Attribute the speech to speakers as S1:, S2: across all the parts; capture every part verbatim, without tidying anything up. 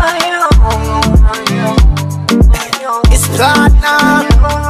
S1: It's platinum.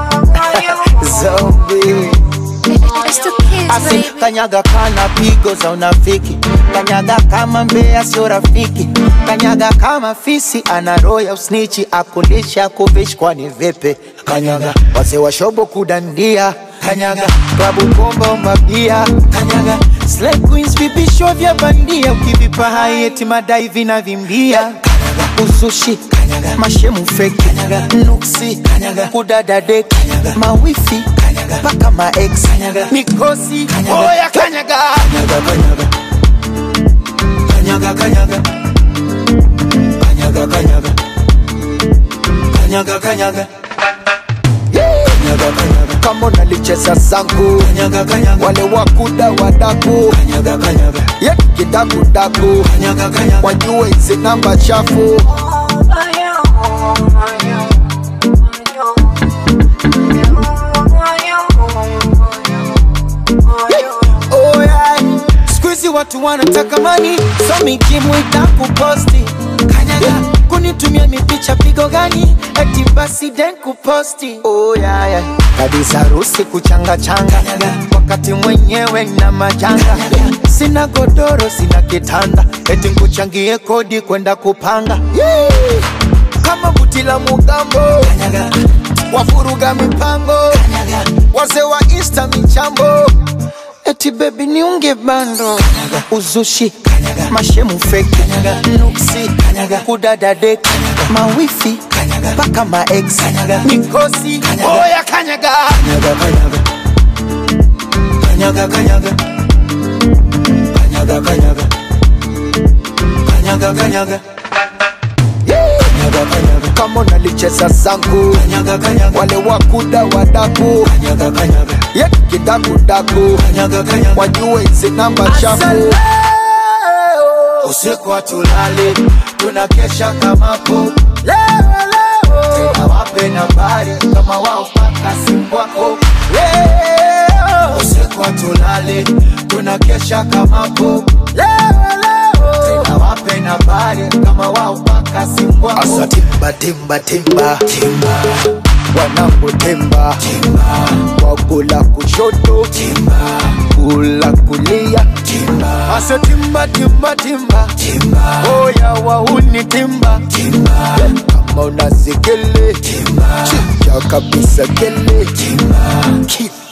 S1: Zombie. Asi kanyaga kana pigo za unafiki. Kanyaga kama mbea sio rafiki. Kanyaga kama fisi ana roho ya usnichi. Akulisha kufish kwani vipi. Kanyaga wase wa shobo kudandia. Kanyaga klabu bomba mabia. Kanyaga slay queens vipisho vya bandia. Ukivipa hai eti madai vina vimbia. Kanyaga usushi. Kanyaga mashemu fake. Kanyaga nuksi. Kanyaga kudada dek. Kanyaga mawifi. Kanyaga paka ma ex. Kanyaga mikosi. Kanyaga oya kanyaga. Kanyaga kanyaga. Kanyaga kanyaga. Kanyaga kanyaga. Kanyaga kanyaga. Kanyaga kanyaga. Kama unalicheza zangu. Kanyaga kanyaga. Wale wakuda wadaku. Kanyaga kanyaga. Ye kidaku daku. Kanyaga kanyaga. Wajue hizi namba chafu. Oh yeah. Squeezy watu wanataka money. So mikimu itakuposti. Kanyaga. Kunitumia mipicha pigo gani? Eti basi den kuposti. Oh yeah yeah. Kabisa rusi kuchanga changa. Kanyaga. Wakati mwenyewe na majanga. Kanyaga. Sina godoro sina kitanda. Eti nkuchangie kodi kwenda kupanga. Yeah. Kama butila mugambo. Kanyaga. Wafuruga mipango. Kanyaga. Wase wa insta michambo. Eti baby niunge bando. Kanyaga. Uzushi. Kanyaga. Mashemu fake. Kanyaga. Nuksi. Kanyaga. Kudada dek. Kanyaga. Mawifi. Kanyaga. Paka ma ex. Kanyaga. Mikosi. Kanyaga. Oya kanyaga. Kanyaga kanyaga. Kanyaga kanyaga. Kanyaga kanyaga. Kanyaga kanyaga. Kanyaga kanyaga. Kama unalicheza zangu. Kanyaga kanyaga. Wale wakuda wadaku. Kanyaga kanyaga. Ye kidaku daku. Kanyaga kanyaga. Wajue hizi namba chafu. Usiku hatulali. Tunakesha kama po. Leo leo. Tena wape nambari. Kama wao paka simu wako. Leo. Usiku hatulali. Tunakesha kama po. Leo leo. Tena wape nambari. Kama wao paka simu wako. Asa timba timba timba timba. Wanangu timba timba. Wakula kushoto timba. Kula kulia timba. Asa timba timba timba timba. Oya wauni timba timba. Kama unazikele timba. Chicha kabisa kele timba.